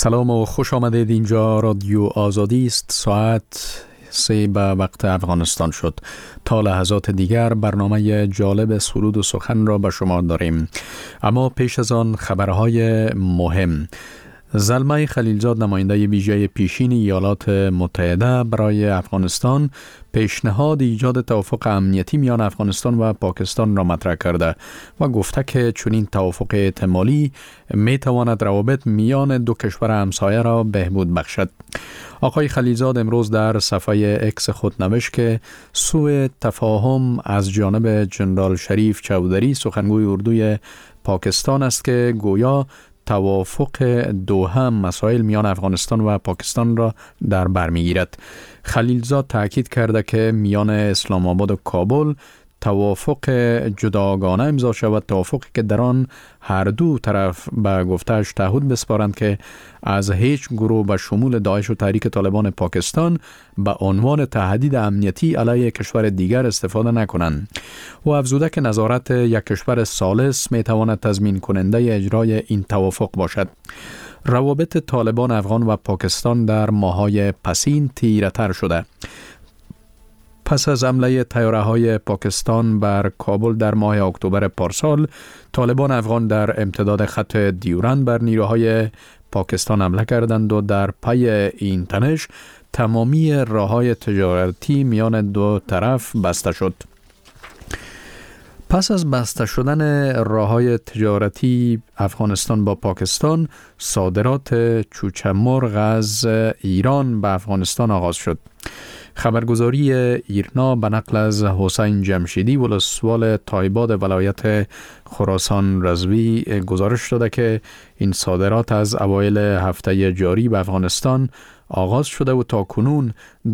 سلام و خوش آمدید. اینجا رادیو آزادی است. ساعت 3 به وقت افغانستان شد. تا لحظات دیگر برنامه جالب سرود و سخن را به شما داریم، اما پیش از آن خبرهای مهم. زلمه خلیلزاد، نماینده ویژه پیشین ایالات متحده برای افغانستان، پیشنهاد ایجاد توافق امنیتی میان افغانستان و پاکستان را مطرح کرده و گفته که چنین توافق احتمالی می تواند روابط میان دو کشور همسایه را بهبود بخشد. آقای خلیلزاد امروز در صفحه اکس خود نوشت که سوء تفاهم از جانب جنرال شریف چودری، سخنگوی اردوی پاکستان است که گویا توافق دوحه مسائل میان افغانستان و پاکستان را در بر میگیرد. خلیلزاد تاکید کرده که میان اسلام آباد و کابل توافق جداگانه امضا شود، توافقی که در آن هر دو طرف به گفته‌اش تعهد بسپارند که از هیچ گروه به شمول داعش و تحریک طالبان پاکستان به عنوان تهدید امنیتی علیه کشور دیگر استفاده نکنند. و افزوده که نظارت یک کشور ثالث می تواند تضمین کننده اجرای این توافق باشد. روابط طالبان افغان و پاکستان در ماه‌های پسین تیره‌تر شده. پس از حمله طیاره‌های پاکستان بر کابل در ماه اکتبر پارسال، طالبان افغان در امتداد خط دیورند بر نیروهای پاکستان حمله کردند و در پی این تنش تمامی راه‌های تجارتی میان دو طرف بسته شد. پس از بسته شدن راه‌های تجارتی افغانستان با پاکستان، صادرات چوچه مرغ از ایران به افغانستان آغاز شد. خبرگزاری ایرنا به نقل از حسین جمشیدی، ولسوال تایباد ولایت خراسان رضوی، گزارش داده که این صادرات از اوایل هفته جاری به افغانستان آغاز شده و تا کنون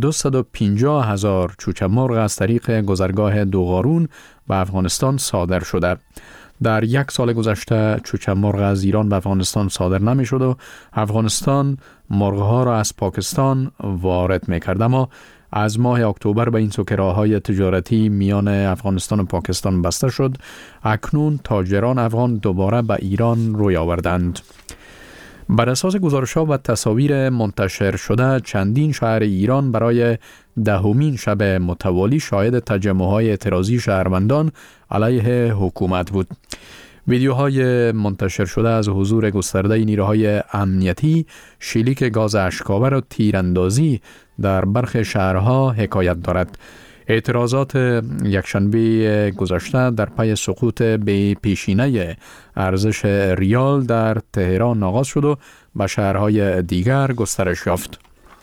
250,000 چوچه مرغ از طریق گذرگاه دوغارون به افغانستان صادر شده. در یک سال گذشته چوچه مرغ از ایران به افغانستان صادر نمی شد و افغانستان مرغها را از پاکستان وارد می کرد. اما از ماه اکتبر به این سو که راه‌های تجارتی میان افغانستان و پاکستان بسته شد، اکنون تاجران افغان دوباره به ایران روی آوردند. بر اساس گزارش‌ها و تصاویر منتشر شده، چندین شهر ایران برای دهمین شب متوالی شاهد تجمع‌های اعتراضی شهروندان علیه حکومت بود. ویدیوهای منتشر شده از حضور گسترده نیروهای امنیتی، شلیک گاز اشک‌آور و تیراندازی در برخی شهرها حکایت دارد. اعتراضات یکشنبه گذشته در پی سقوط به پیشینه ارزش ریال در تهران آغاز شد و به شهرهای دیگر گسترش یافت.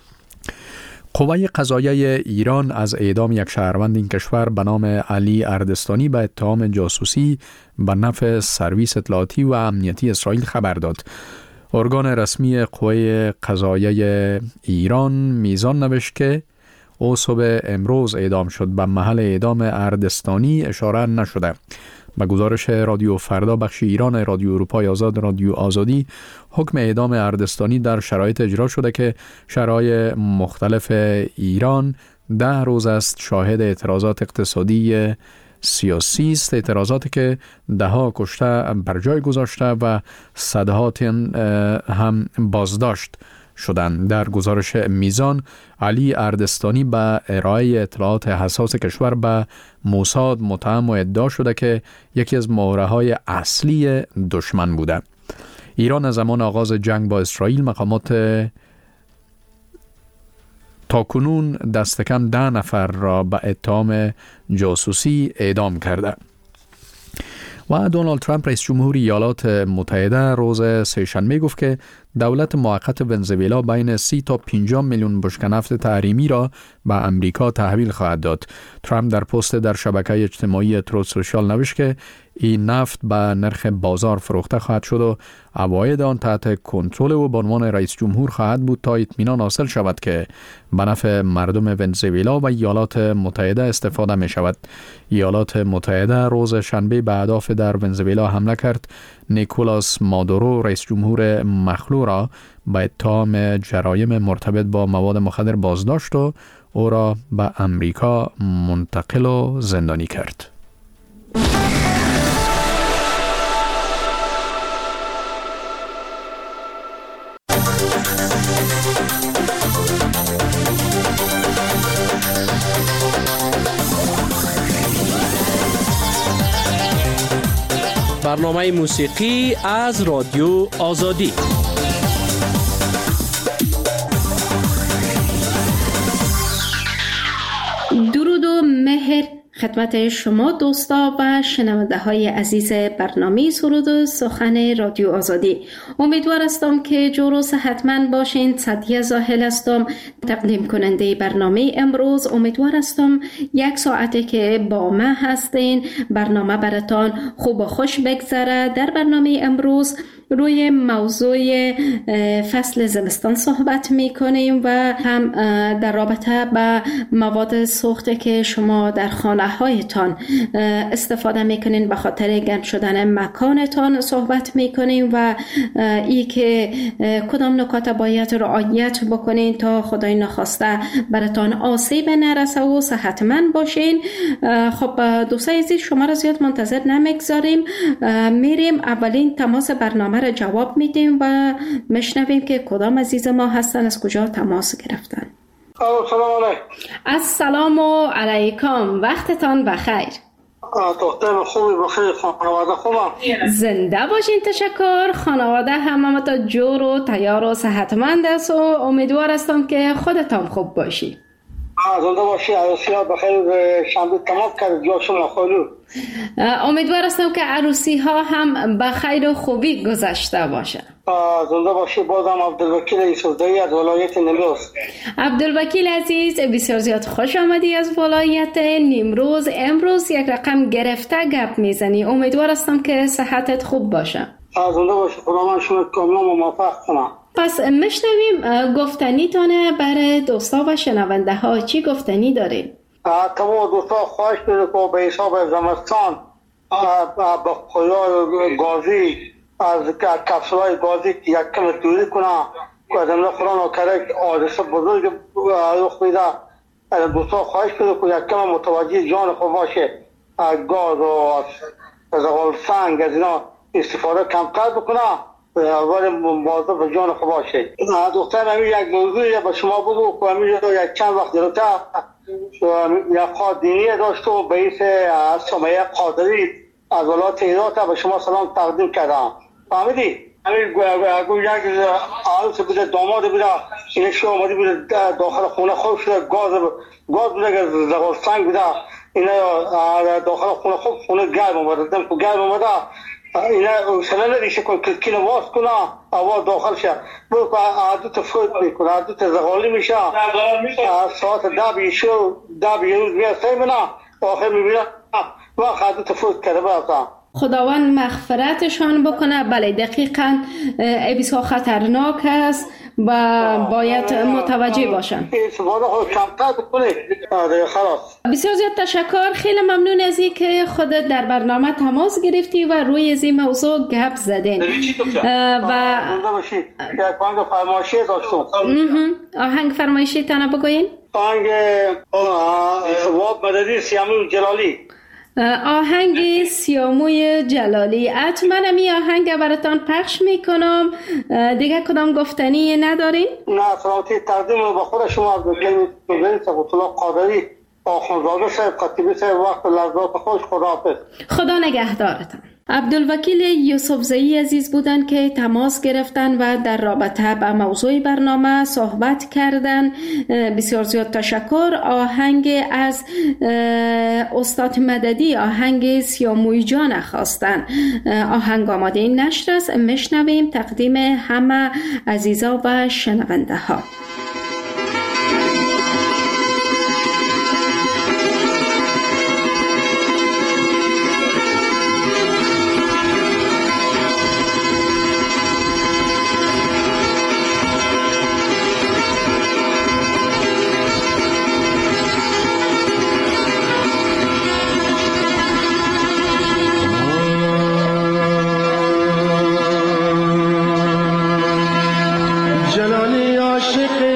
قوه قضاییه ایران از اعدام یک شهروند این کشور به نام علی اردستانی به اتهام جاسوسی به نفع سرویس اطلاعاتی و امنیتی اسرائیل خبر داد. ارگان رسمی قوه قضاییه ایران میزان نوشت که او صبح امروز اعدام شد. به محل اعدام اردستانی اشاره نشده. به گزارش رادیو فردا بخش ایران رادیو اروپای آزاد رادیو آزادی، حکم اعدام اردستانی در شرایط اجرا شده که شهرهای مختلف ایران 10 روز است شاهد اعتراضات اقتصادی سیاسی است، اعتراضاتی که دهها کشته بر جای گذاشته و صدها تن هم بازداشت شدند. در گزارش میزان، علی اردستانی به ارائه اطلاعات حساس کشور به موساد متهم و ادعا شده که یکی از مهره‌های اصلی دشمن بوده. ایران از زمان آغاز جنگ با اسرائیل مقامات تاکنون دست کم 10 نفر را به اتهام جاسوسی اعدام کرده. و دونالد ترامپ رئیس جمهور ایالات متحده روز سه‌شنبه گفت که دولت موقت ونزوئلا بین 30 تا 50 میلیون بشکه نفت تحریمی را به امریکا تحویل خواهد داد. ترامپ در پست در شبکه اجتماعی تروت سوشال نوشت که این نفت به نرخ بازار فروخته خواهد شد و عواید آن تحت کنترل او به عنوان رئیس جمهور خواهد بود تا اطمینان حاصل شود که به نفع مردم ونزوئلا و ایالات متحده استفاده می شود. ایالات متحده روز شنبه به اهداف در ونزوئلا حمله کرد. نیکولاس مادورو رئیس جمهور مخلوع را به اتهام جرایم مرتبط با مواد مخدر بازداشت و او را به امریکا منتقل و زندانی کرد. برنامه موسیقی از رادیو آزادی. درود و مهر خدمت شما دوستا و شنونده های عزیز برنامه سرود و سخن رادیو آزادی. امیدوار هستم که جور و صحتمند باشین. سعدیه زاهل هستم، تقدیم کننده برنامه امروز. امیدوار هستم یک ساعته که با من هستین برنامه براتان خوب و خوش بگذره. در برنامه امروز روی موضوع فصل زمستان صحبت می کنیم و هم در رابطه با مواد سوخته که شما در خانه هایتان استفاده می کنین به خاطر گرم شدن مکانتان صحبت می کنیم و ای که کدام نکات باید رعایت بکنین تا خدای نخواسته براتان آسیب نرسه و صحتمند باشین. خب دوستای عزیز، شما را زیاد منتظر نمیگذاریم، میریم اولین تماس برنامه را جواب میدیم و میشنویم که کدام عزیز ما هستن، از کجا تماس گرفتن. سلام علیکم. السلام علیکم، وقتتان بخیر. دختر خوبی بخیر، خانواده خوبم؟ زنده باشین. تشکر. خانواده همه تا جور و تیار و صحتمند است و امیدوار هستم که خودتان خوب باشی. زنده باشی. عروسی ها بخیر شنبه تمام کرد جاشون خیلی. امیدوار هستم که عروسی ها هم بخیر و خوبی گذشته باشه. زنده باشی. بازم عبدالوکیل یوسفزایی از ولایت نیمروز. عبدالوکیل عزیز، بسیار زیاد خوش آمدی از ولایت نیمروز. امروز یک رقم گرفته گپ میزنی. امیدوار هستم که صحتت خوب باشه. زنده باشی. خدا من شما کاملا موفق کنم. پس میشنویم گفتنی تانه برای دوستا و شنونده ها. چی گفتنی دارین؟ تمام دوستا خواهش بده که به حساب زمستان با خیال گازی از کپسولای گازی یک کم دوری کنه که از امنا قرآن کرد حادثه بزرگ رخ میده. دوستا خواهش بده که یک کم متوجه جان خود باشه، گاز و زغال سنگ از اینا استفاده کمتر بکنه، ولی مواظب جان خود باشه. دختر همین یک موضوعی به شما بگو که همین یک چند وقت جلوتر یک خواه دینی داشت و به ایس سمیه قادری از ولایت هرات به شما سلام تقدیم کردم. فهمیدی؟ همین یک عروس بوده، داماد بوده، اینه شو آمدی بوده داخل خونه خوب شده، گاز بوده که زغال سنگ بوده، اینه داخل خونه خوب خونه گرم اومده، دم که گرم اومده اینه سنه ندیشه کن کلکین واس کنه هوا داخل شه برو که عدوت فوت میکنه، عدوت زغالی میشه. ساعت 10 روز میرسه منه آخر میبینه وقت عدوت فوت کرده برسه. خداوند مغفرتشان بکنه. بله دقیقاً بسیار خطرناک است و باید متوجه باشن. بسیار زیاد تشکر. خیلی ممنون از این که خودت در برنامه تماس گرفتی و روی از این موضوع گپ زدین. و آهنگ فرمایشی تانه بگوین؟ آهنگ واب مددی سیاموی جلالی. آهنگ سیاموی جلالی. حتما می آهنگ براتان پخش میکنم. دیگه کدام گفتنی ندارین؟ نه، سلامتی تقدیم به خود شما از بگیرید سبوتلا قادری آخونزاده صاحب خطیبی صاحب وقت لحظات خوش. خداحافظ. خدا نگهدارتان. عبدالوکیل یوسفزایی عزیز بودن که تماس گرفتن و در رابطه با موضوع برنامه صحبت کردن. بسیار زیاد تشکر. آهنگ از استاد مددی، آهنگ سیاموی جان خواستن. آهنگ آماده این نشر است، میشنویم تقدیم همه عزیزا و شنونده ها. جلالی عاشق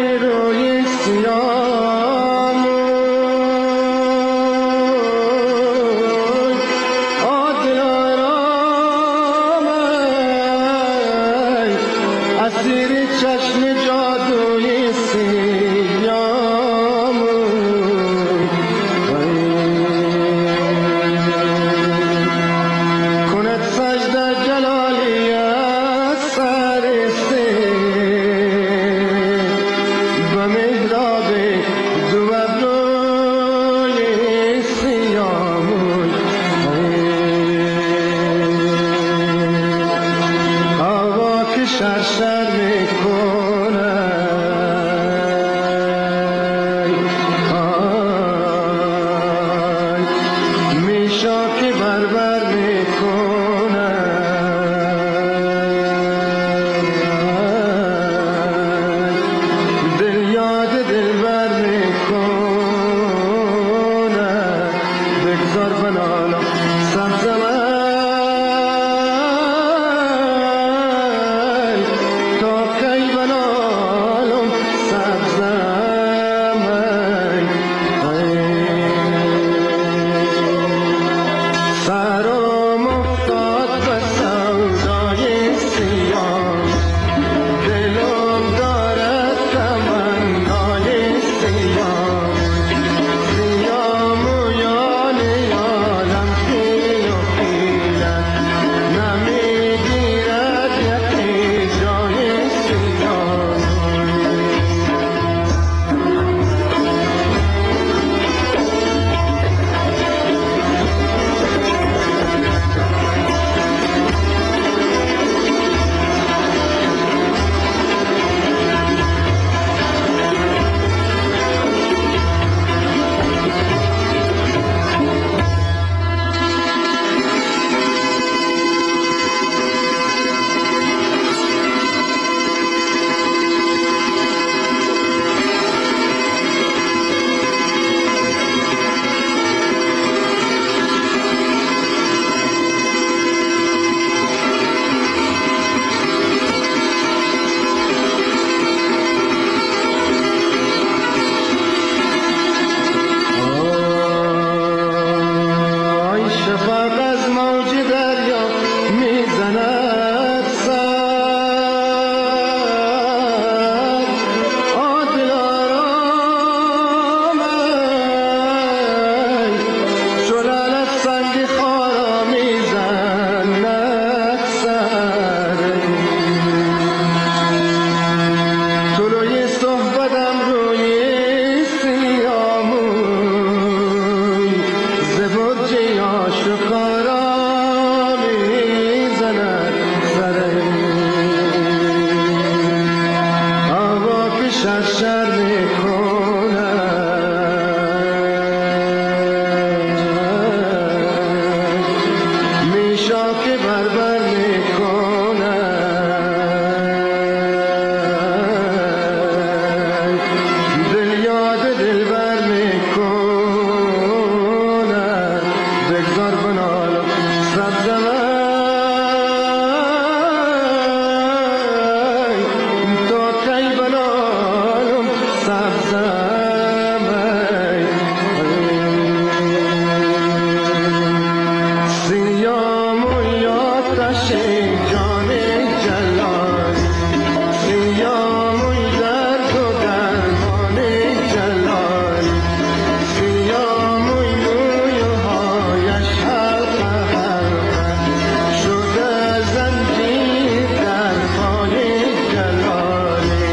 بگذار بنالا سبز من تا کی بنالم سبز من سرم افتاد به سودای سیاه دلم دارد تمنای سیاه سیاه مویان یادم پیل و پیلت نمیگیرد یکی جای سیاه آی شفق از موج دریا میزند سر عادل آرام شلال از سنگ خارا میزند سر طلوی صحبتم روی سیامون زبرجی آشکارا میزند سره هوا که شرشر میکند میشا که بربر میکند دل یاد دلبر میکند بگذار بنالم سبز من تا کی بنالم سبز من سیام و آتش جان جلال سیام و درد و درمان جلال سیام و موی هایش حلقه حلقه شده زنجیر در پای جلالی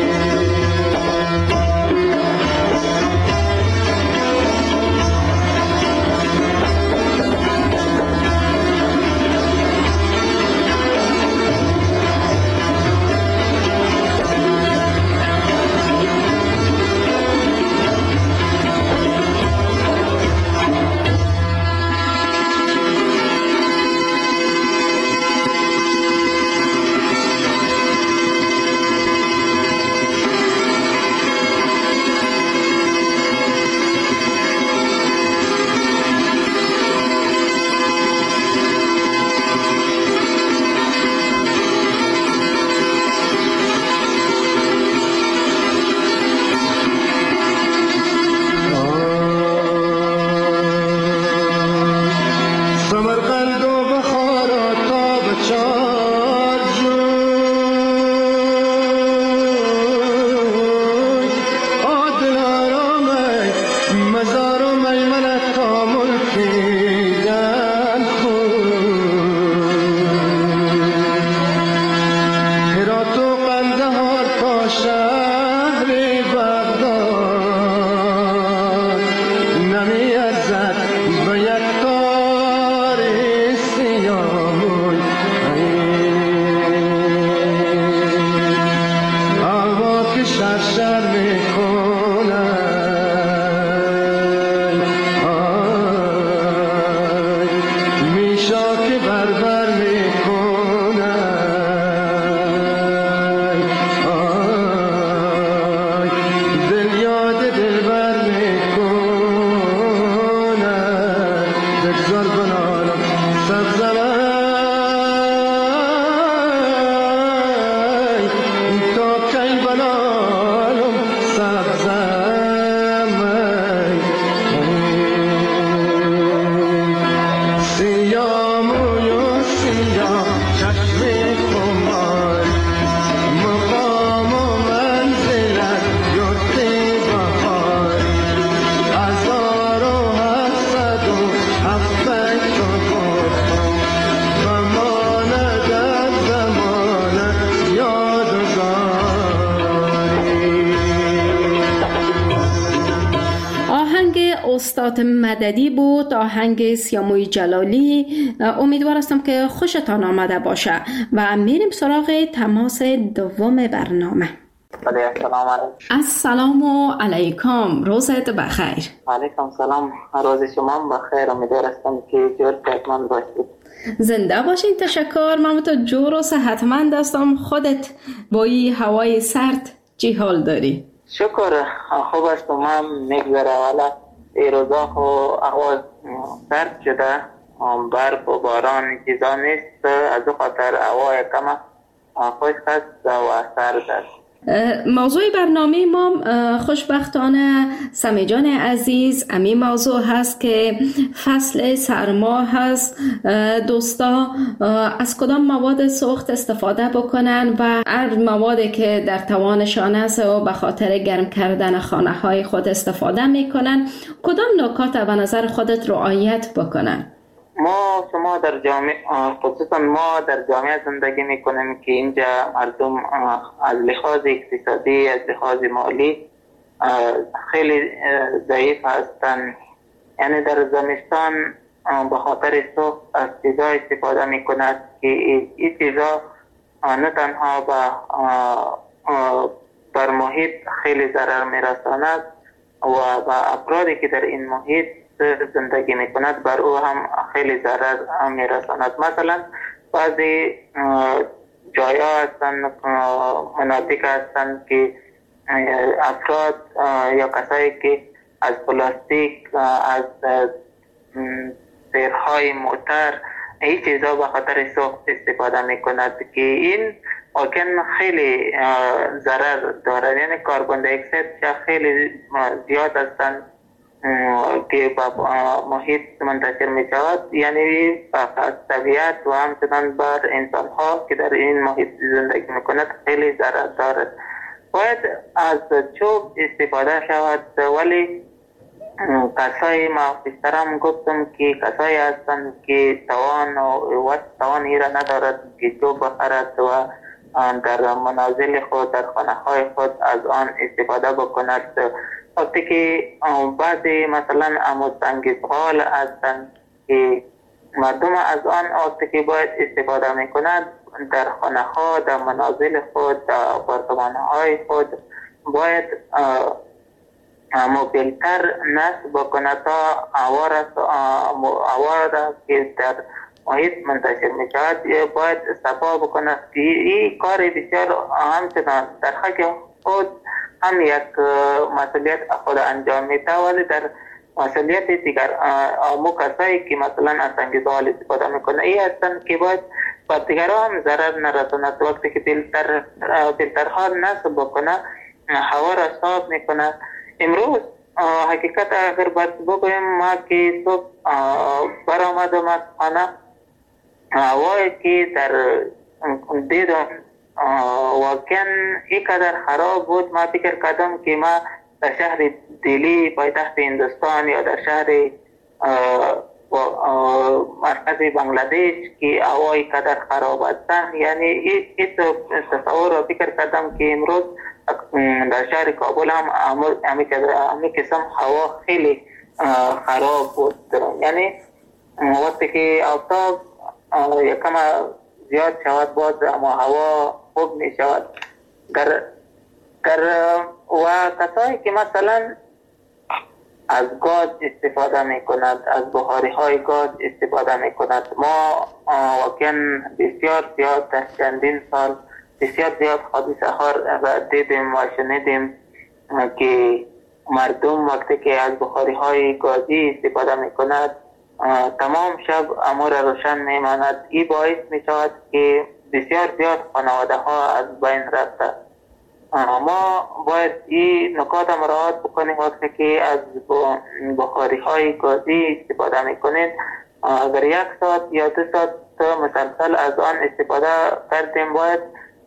سمرقند و بخارا تا به چار جوی عادل آرامه مزار و میمنت تا ملکیدن خود هرات و قندهار تا شهر بغداد نمیارزد به یک تار سیامون نکات مددی بود، آهنگ سیاموی جلالی. امیدوار هستم که خوشتان آمده باشه و میریم سراغ تماس دوم برنامه. السلام علیکم، روزت بخیر. علیکم سلام، روز شما بخیر. امیدوار هستم که جور صحتمند باشید. زنده باشین. تشکر. من تو جور و صحتمند هستم. خودت با این هوای سرد چی حال داری؟ شکر خوب است. من میگذره والا این روزا هوا سرد شده، برف و باران چیزا نیست، از او خاطر هوا کم خوش است و سرد است. موضوع برنامه ما خوشبختانه سمی جان عزیز امی موضوع هست که فصل سرما هست. دوستا از کدام مواد سوخت استفاده بکنن و هر موادی که در توانشان است و به خاطر گرم کردن خانه های خود استفاده میکنن، کدام نکات به نظر خودت رعایت بکنن؟ شما در جامعه، خصوصا ما در جامعه زندگی میکنیم که اینجا مردم از لحاظ اقتصادی، از لحاظ مالی خیلی ضعیف هستند. یعنی در زمستان به خاطر سوخت از چیزا استفاده میکند که این چیزا نه تنها بر محیط خیلی ضرر میرساند و به افرادی که در این محیط زندگی میکند بر او هم خیلی ضرر میرساند. مثلا بعضی جایا هستند، مناطق هستند که افراد یا کسایی که از پلاستیک، از سیرهای موتر، این چیزا به خاطر سوخت استفاده میکند که این ممکن خیلی ضرر دارد. یعنی کربن دی اکساید خیلی زیاد هستند که با محیط منتشر می شود، یعنی از طبیعت و همچنان بر انسان ها که در این محیط زندگی می کند خیلی ضرر دارد. باید از چوب استفاده شود، ولی کسایی ما پیشترم گفتم که کسایی هستند که توان ایره ندارد که چوب بخرد و در منازل خود، در خانه های خود از آن استفاده بکند. وقتی که بعضی مثلا سنگ‌زغال هستند که مردم از آن وقتی که باید استفاده میکنند در خانه ها، در منازل خود، در آپارتمان های خود باید موبیلتر نصب بکند تا هوا را که در محیط منتشر می شود باید صفا بکند که این کار بسیار همچنان در حق خود هم یک مسئولیت خود انجام میده، ولی در مسئولیت دیگر امو کسایی که مثلا از سنگ‌زغال استفاده میکنه این هستند که باید با دیگرها هم ضرر نرساند. وقتی که فیلترها نصب بکنه هوا را صاف میکنه. امروز حقیقت اگر باید بگویم ما که صبح برآمدم از خانه، هوایی که در دیدم واقعا اینقدر خراب بود، ما فکر کردم که ما در شهر دلی پایتخت هندوستان یا در شهر مرکز بنگلادش که هوای قدر خراب هستند، یعنی این تصور را فکر کردم که امروز در شهر کابل هم همین قسم هوا خیلی خراب بود. یعنی وقتی که آفتاب یکم زیاد شود باز اما هوا خوب می شود. و کسایی که مثلا از گاز استفاده می کند، از بخاری های گاز استفاده می کند، ما واقعا بسیار زیاد در چندین سال بسیار زیاد حادثه ها را دیدیم و شنیدیم که مردم وقتی که از بخاری های گازی استفاده می کند تمام شب امور روشن می ماند. این باعث می شود که بسیار زیاد خانواده ها از بین رفته. ما باید این نکات مراعات بکنیم. وقتی که از بخاری های گازی استفاده می کنید، اگر 1 ساعت یا 2 ساعت مسلسل از آن استفاده کردیم، باید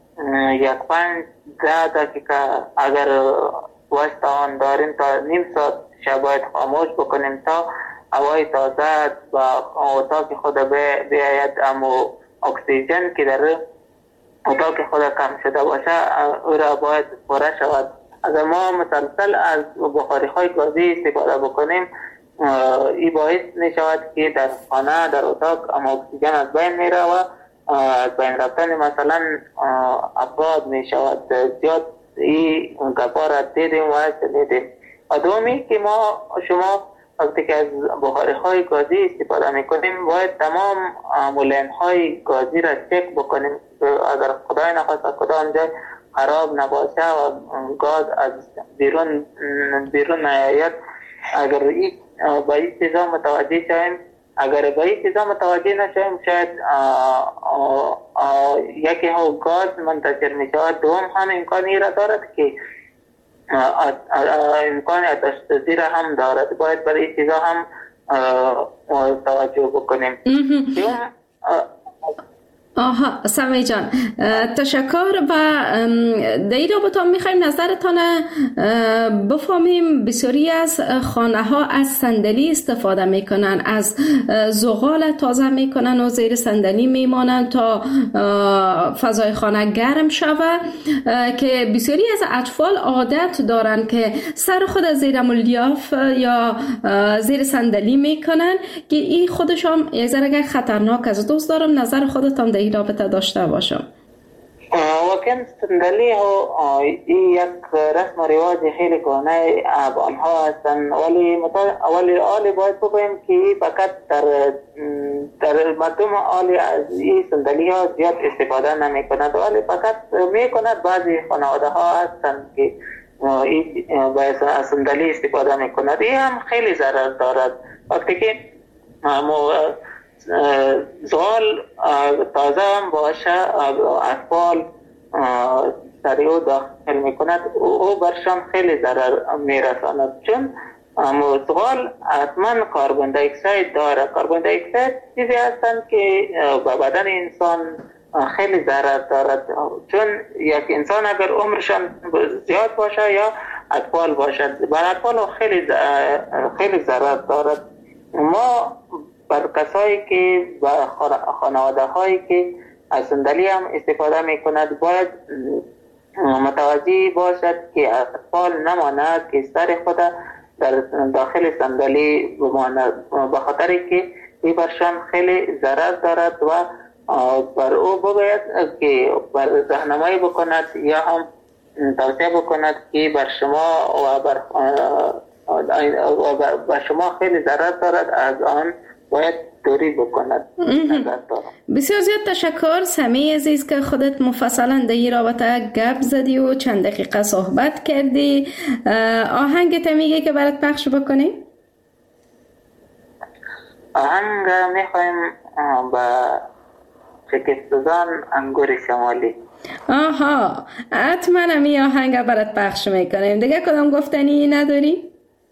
5-10 دقیقه اگر وقت آن داریم تا نیم ساعت باید خاموش بکنیم تا هوای تازه و اتاق خود بیاید، اما اکسیژن که در اتاق خود کم شده باشه او را باید پره شود. اگر ما مسلسل از بخاری های گازی استفاده بکنیم این باعث می شود که در خانه در اتاق اکسیژن از بین می رود و از بین رفتن مثلا افراد می شود. زیاد این گپا را دیدیم و شنیدیم. و دومی که شما وقتی که از بخاری های گازی استفاده می کنیم باید تمام مولین های گازی را چک بکنیم اگر خدای نخواست کدام جای خراب نباشه و گاز از بیرون نیاید. اگر با این چیزا متوجه شویم، اگر با این چیزا متوجه نشویم شاید یکی ها گاز منتشر می شود، دوم هم امکانی را دارد که امکان آتش سوزی را هم دارد. باید برای این چیزا هم توجه بکنیم. آها سمی جان تشکر. و در این رابطه میخوایم نظرتان بفهمیم. بسیاری از خانه ها از صندلی استفاده میکنن، از زغال تازه میکنن و زیر صندلی میمانن تا فضای خانه گرم شود، که بسیاری از اطفال عادت دارن که سر خود از زیر ملیاف یا زیر صندلی میکنن که این خودش هم یک ذره خطرناک است. دوست دارم نظر خودتان در این رابطه داشته باشم. واقعا صندلی ها این یک رسم و رواج خیلی کهنه آنها هستند، ولی آلی باید بگویم که فقط در مردم آلی از این صندلی ها زیاد استفاده نمی کند، ولی فقط می کند. بعضی خانواده ها هستند که باید از صندلی استفاده می کند. این هم خیلی ضرر دارد. وقتی که زغال تازه هم باشه اطفال سریع داخل میکند، او برشان خیلی ضرر میرساند، چون زغال حتما کاربن دی اکساید داره. کاربن دی اکساید چیزی هستند که به بدن انسان خیلی ضرر دارد، چون یک انسان اگر عمرشان زیاد باشه یا اطفال باشد بر اطفال خیلی ضرر دارد. ما بر کسایی که و خانواده هایی که از صندلی هم استفاده می کند باید متوجه باشد که اطفال نماند که سر خود در داخل صندلی بماند، به خاطری که این برشان خیلی ضرر دارد و بر او باید که بر راهنمایی بکند یا هم توصیه بکند که بر شما و بر شما خیلی ضرر دارد، از آن باید دوری بکند. بسیار زیاد تشکر سمی عزیز که خودت مفصلا در این رابطه گپ زدی و چند دقیقه صحبت کردی. آهنگت میگه که برات پخش بکنی؟ آهنگ میخوایم با شکستزان انگور شمالی. آها حتما همی آهنگ برات پخش میکنیم. دیگه کدام گفتنی نداری؟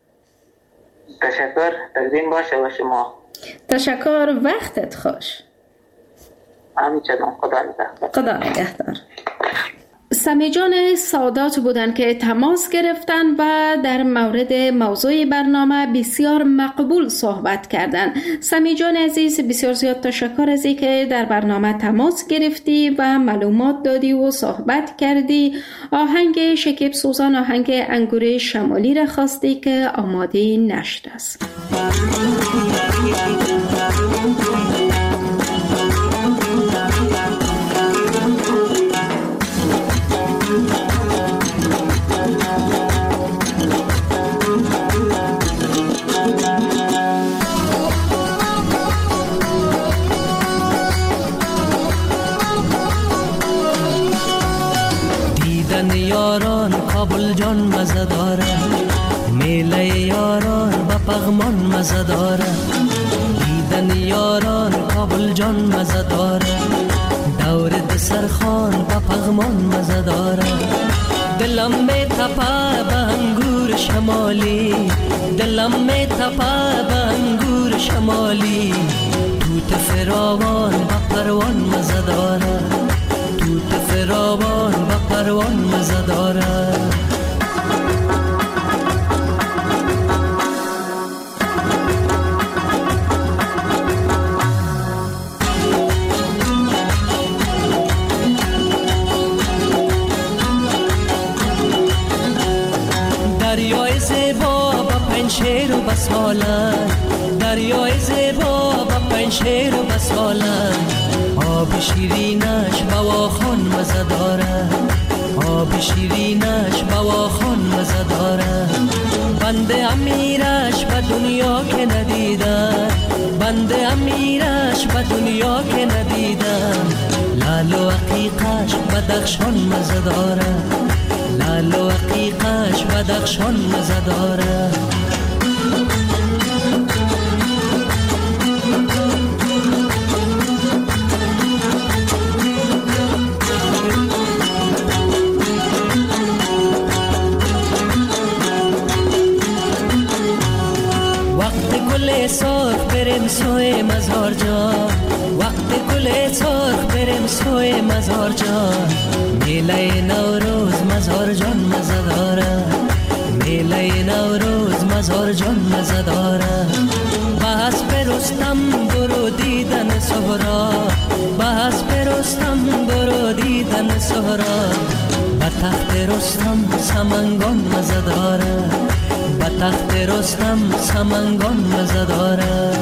تشکر، تقدیم باشه با شما. تشکر، وقتت خوش. همچنان، خدا نگهدار. سمی جان سادات بودن که تماس گرفتن و در مورد موضوع برنامه بسیار مقبول صحبت کردن. سمی جان عزیز بسیار زیاد تشکر از اینکه در برنامه تماس گرفتی و معلومات دادی و صحبت کردی. آهنگ شکیب سوزان، آهنگ انگور شمالی را خواستی که آماده نشد است. یاران کابل جان مزه داره، میله یاران با پغمان مزه داره. دیدن یاران کابل جان مزه داره، دور دسرخان با پغمان مزه داره. دلم می تپه به انگور شمالی، دلم می تپه به انگور شمالی. توت فراوان با پروان مزه داره، توت فراوان و پروان مزه داره. دریای زیبا با پنشیر و بسالش، پنشیر و بسالند، آب شیرینش بواخان مزه داره، آب شیرینش بواخان مزه داره. بنده امیرش به دنیا که ندیدم، بنده امیرش به دنیا که ندیدم. لال و عقیقش بدخشان مزه داره، لال و عقیقش بدخشان مزه داره. سرخ بریم سوی مزار جان، وقت گل سرخ بریم سوی مزار جان. میله نوروز مزار جان مزه داره، میله نوروز مزار جان مزه داره. بس برستم برو دیدن سهرا، بس برستم برو دیدن سهرا. به تخت رستم سمنگان مزه داره، به تخت رستم سمنگان مزه داره.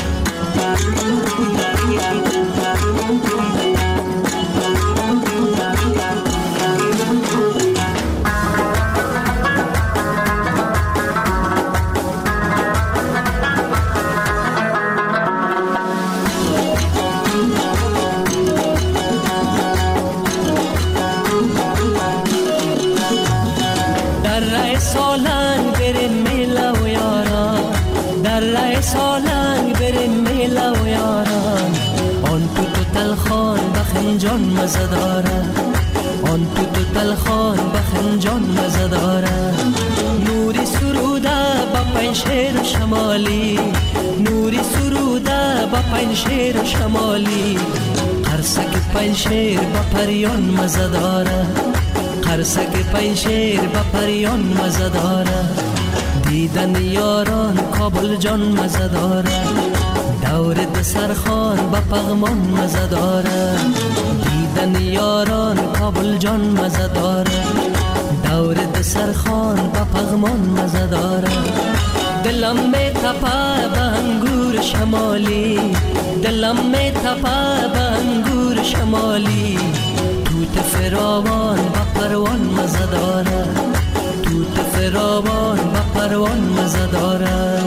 سالنگ بریم میله و یاران، در ره سالنگ بریم میله و یاران. آن تو تلخان بخنجان مزه داره، آن تو تلخان بخنجان مزه داره. نوری سروده با پنشیر شمالی، نوری سروده با پنشیر شمالی. قرصک پنشیر با پریان مزه داره، قرصک پنشیر با پریان مزه داره. دیدن یاران کابل جان مزه داره، دور دسرخان با پغمان مزه داره. دیدن یاران کابل جان مزه داره، دور دسرخان با پغمان مزه داره. دلم می تپه به انگور شمالی، دلم می تپه به انگور شمالی. توت فراوان با پروان مزه داره، توت فراوان با پروان مزه داره.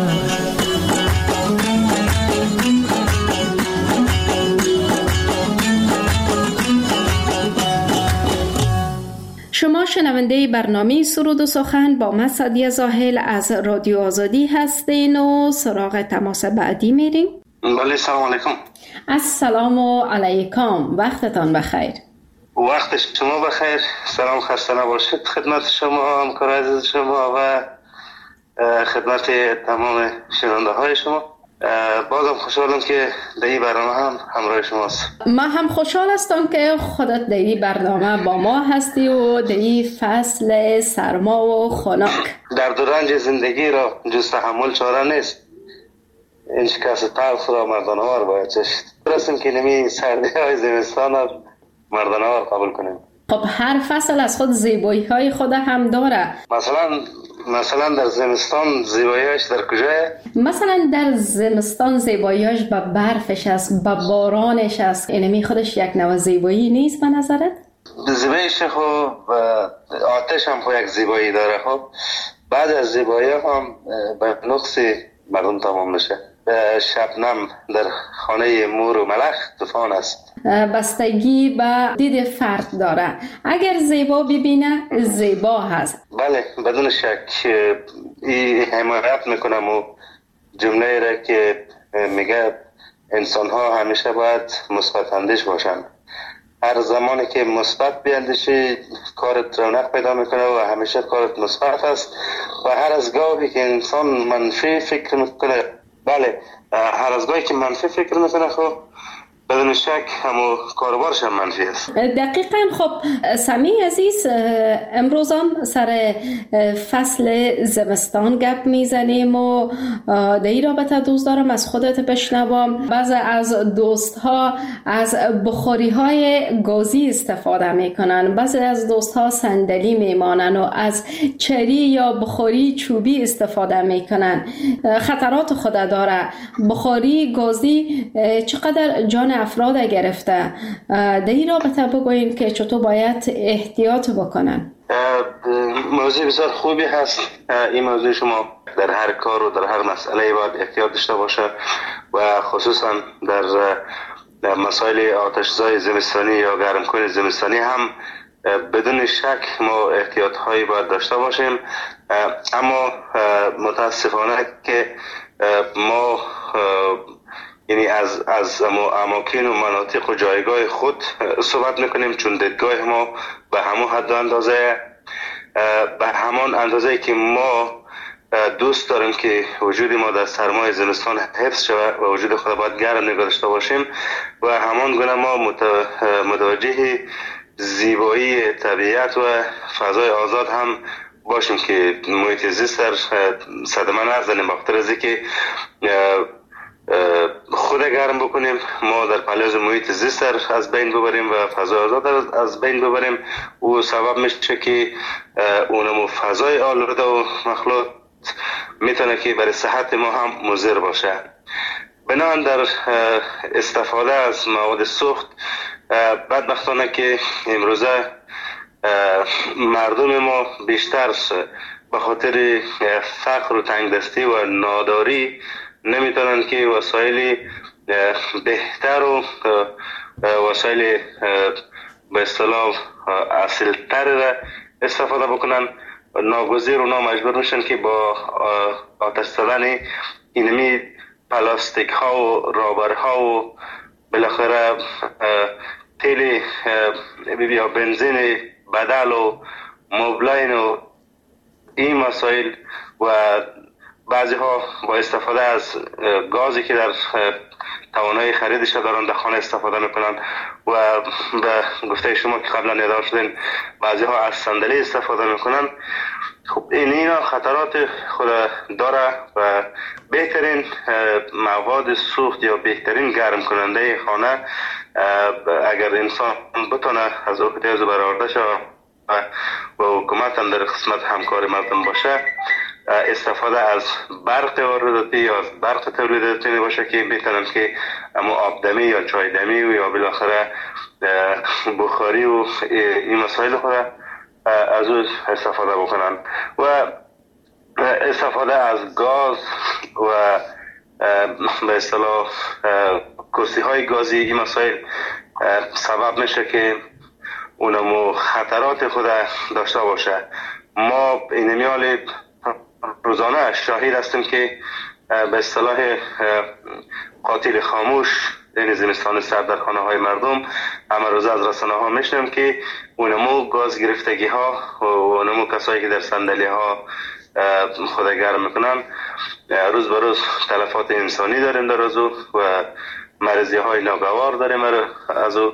شما شنونده برنامه سرود و سخن با من سعدیه زاهل از رادیو آزادی هستین و سراغ تماس بعدی میریم. بله سلام علیکم. السلام علیکم، وقتتان بخیر. وقت شما بخیر. سلام، خسته نباشید خدمت شما، همکار عزیز شما و خدمت تمام شنونده های شما. بازم خوشحالم که در این برنامه هم همراه شماست. من هم خوشحال هستم که خودت در این برنامه با ما هستی و در این فصل سرما و خنک. در دوران زندگی را جز تحمل چاره نیست، این شکست تلخ را مردانه‌وار باید چشید. برسیم که نمی سردی های زمستان را مردانه‌وار قبول کنیم. خب هر فصل از خود زیبایی های خود هم داره. مثلا در زمستان زیباییش در کجاه؟ مثلا در زمستان زیباییش با برفش است، با بارانش است. اینمی خودش یک نوع زیبایی نیست به نظرت؟ زیباییش خب آتش هم خب یک زیبایی داره. خب بعد از زیبایی هم به نقصی مردم تمام میشه. شبنم در خانه مور و ملخ طوفان است. بستگی به دید فرد داره. اگر زیبا ببینه زیبا هست. بله بدون شک این حمایت میکنم و جمله را که میگه انسان ها همیشه باید مثبت اندیش باشن. هر زمانی که مثبت بیاندیشی کارت رونق پیدا میکنه و همیشه کارت مثبت است. و هر از گاهی که انسان منفی فکر میکنه، بله هر از گاهی که منفی فکر میکنه خب بدون شک همو کاروبارش هم منفی است. دقیقاً. خب سمی عزیز، امروز هم سر فصل زمستان گپ میزنیم و در این رابطه دوست دارم از خودت بشنوم. بعضی از دوست ها از بخاری های گازی استفاده میکنن، بعضی از دوست ها صندلی میمانن و از چری یا بخاری چوبی استفاده میکنن. خطرات خود داره. بخاری گازی چقدر جان افراد گرفته؟ در این رابطه بگوین که چطور باید احتیاط بکنن. موضوع بسیار خوبی هست. این موضوع شما در هر کار و در هر مسئله باید احتیاط داشته باشه و خصوصا در مسائل آتش‌زای زمستانی یا گرمکن زمستانی هم بدون شک ما احتیاط هایی باید داشته باشیم. اما متاسفانه که ما یعنی از اماکن و مناطق و جایگاه خود صحبت میکنیم، چون دیدگاه ما به همون حد و اندازه، به همان اندازه که ما دوست داریم که وجود ما در سرمای زمستان حفظ شود و وجود خود باید گرم نگاه داشته باشیم و همان گونه ما متوجه زیبایی طبیعت و فضای آزاد هم باشیم که محیط زیست در صدمه نزنیم. بخاطر از اینکه خود گرم بکنیم، ما در پلیاز محیط زیست از بین ببریم و فضای آزاد از بین ببریم، او سبب میشه که اونم فضای آلوده و مخلوط میتونه که برای صحت ما هم مضر باشه. بنابراین در استفاده از مواد سوخت بدبختانه که امروزه مردم ما بیشتر به خاطر فقر و تنگدستی و ناداری نمیتونن که وسایل بهتر و وسایل به اصطلاح اصیل‌تر را استفاده بکنن. ناگزیر و نامجبور میشن که با آتش زدن اینمی پلاستیک ها و رابر ها و بالاخره تیل یا بنزین بدل و موبلاین و این مسائل و بعضی ها با استفاده از گازی که در توانایی خریدش دارن در خانه استفاده میکنن و به گفته شما که قبلا یادآور شدین بعضی ها از صندلی استفاده میکنن. خب اینا خطرات خود داره و بهترین مواد سوخت یا بهترین گرم کننده خانه اگر انسان بتونه از احتیاج برآورده شود و حکومت هم در قسمت همکار مردم باشه، استفاده از برق وارداتی یا از برق تولیداتی باشه که بهترین که اما آبدمی یا چایدمی یا بالاخره بخاری و این مسائل خود از او استفاده بکنن و استفاده از گاز و به اصطلاح کرسی های گازی این مسائل سبب میشه که اونمو خطرات خود داشته باشه. ما اینمیال روزانه شاهد هستیم که به اصطلاح قاتل خاموش این زمستان سرد در خانه های مردم همه روز از رسانه ها میشنم که اونمو گاز گرفتگی ها و اونمو کسایی که در صندلی ها خود گرم میکنن روز به روز تلفات انسانی داریم در ازو و مریضی های ناگوار داریم از او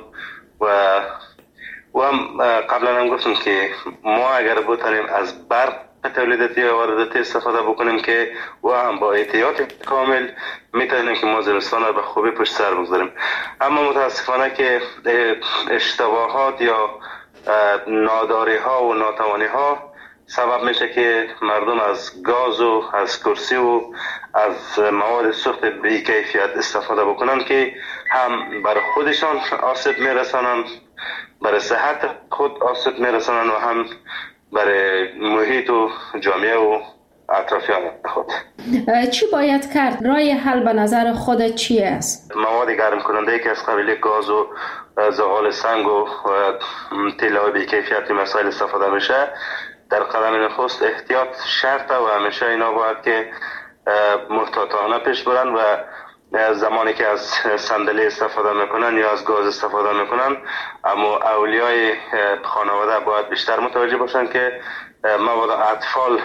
و هم قبلا هم گفتم که ما اگر بتونیم از برق تولیداتی و وارداتی استفاده بکنیم که و هم با احتیاط کامل میتونیم که ما زمستان رو به خوبی پشت سر بگذاریم. اما متاسفانه که اشتباهات یا ناداری ها و ناتوانی ها سبب میشه که مردم از گاز و از کرسی و از مواد سوخت بی کیفیت استفاده بکنن که هم برای خودشان آسیب میرسانن، برای صحت خود آسیب میرسانن و هم برای محیط و جامعه و اطرافیان خود. چی باید کرد؟ راه حل به نظر خودت چی است؟ مواد گرم کننده که از قبیل گاز و زغال سنگ و تیل‌های بی کیفیت مسائل استفاده میشه، در قدم نخست احتیاط شرطه و همیشه اینا باید که محتاطانه پیش برن و زمانی که از صندلی استفاده میکنن یا از گاز استفاده میکنن اما اولیای خانواده باید بیشتر متوجه باشن که مبادا اطفال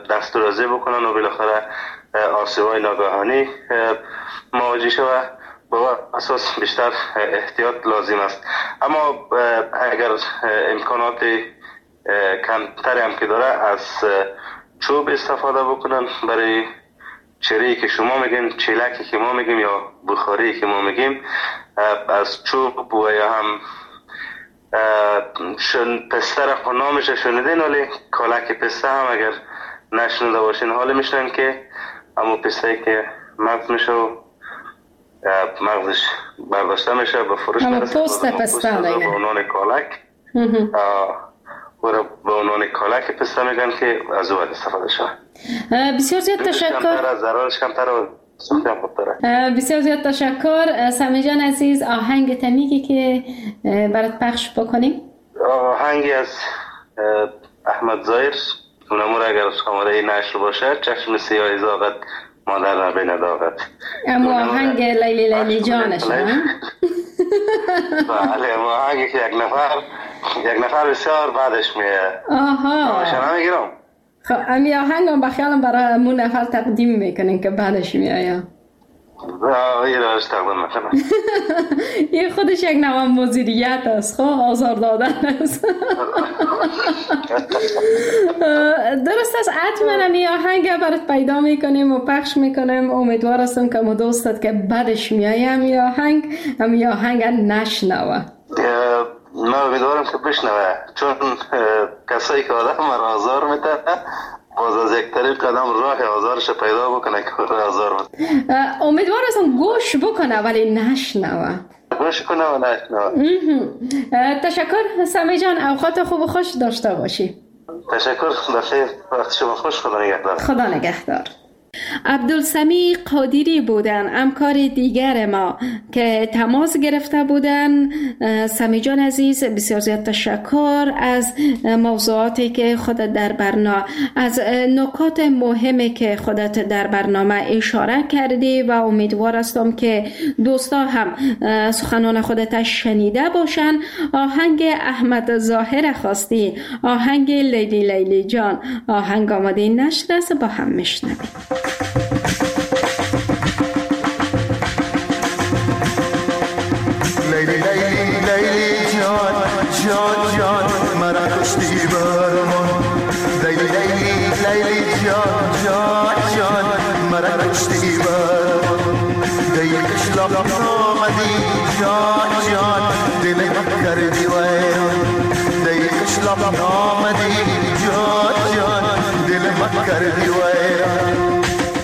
دسترازی بکنن و بالاخره آسیب‌های ناگهانی مواجه شود با اساس بیشتر احتیاط لازم است. اما اگر امکانات کمتری هم که داره از چوب استفاده بکنن برای چری که شما میگیم، چیلکی که ما میگیم یا بخاری که ما میگیم، از چوب و یا هم پسته را نامش شنیدین، ولی کالک پسته هم اگر نشنیده باشین حال میشنن که اما پسته که مغز میشه و مغزش برداشته میشه به فروش میرسه، پوست پسته به عنوان کالک و به عنوان کالک پسته میگن که از او استفاده شده. بسیار زیاد تشکر. ضررش کمتر و سوختم خوب داره. بسیار زیاد تشکر. سمی جان عزیز، آهنگ تمیگی که برات پخش بکنیم؟ آهنگی از احمد ظاهر، اونمور اگر آماده نشر باشه، چشم سیاه زاغت مادر را بین داغت. اما آهنگ لیلی لیلی جانش بله، آهنگی که یک نفر بسیار بعدش میه. آها، شما میگیرم خب امی آهنگ هم بخیالم برای مون نفر تقدیم میکنین که بعدش میایا. این راش تقدیم میکنم. این خودش یک نوع مدیریت است، خب آزار دادن است. درست است. حتما امی آهنگ برات پیدا میکنیم و پخش میکنیم. امیدوار هستم که ما دوستت که بعدش میایه امی آهنگ نشنوه. من امیدوارم که بشنوه، چون کسایی که آدم را آزار میده باز از یک طریق قدم راه آزارش پیدا بکنه که آزار میده. امیدوار هستم گوش بکنه ولی نشنوه. گوش کنه و نشنوه. تشکر سمی جان، اوقات خوب و خوش داشته باشی. تشکر، بخیر، وقت شما خوش. خدا نگهدار. خدا نگهدار. عبدالسمی قادری بودن، همکار دیگر ما که تماس گرفته بودن. سمی جان عزیز، بسیار زیاد تشکر از موضوعاتی که خودت در برنامه، از نکات مهمی که خودت در برنامه اشاره کردی و امیدوار هستم که دوستا هم سخنان خودت شنیده باشن. آهنگ احمد ظاهر خواستی، آهنگ لیلی لیلی جان، آهنگ آماده نشر است، با هم میشنویم. لیلی لیلی لیلی جان جان جان مرا کشتی برمان. لیلی لیلی لیلی جان جان جان مرا کشتی برمان. دیل کشلاب آمدی جان جان دل من کردی ویران. دیل کشلاب آمدی جان جان دل من کردی ویران.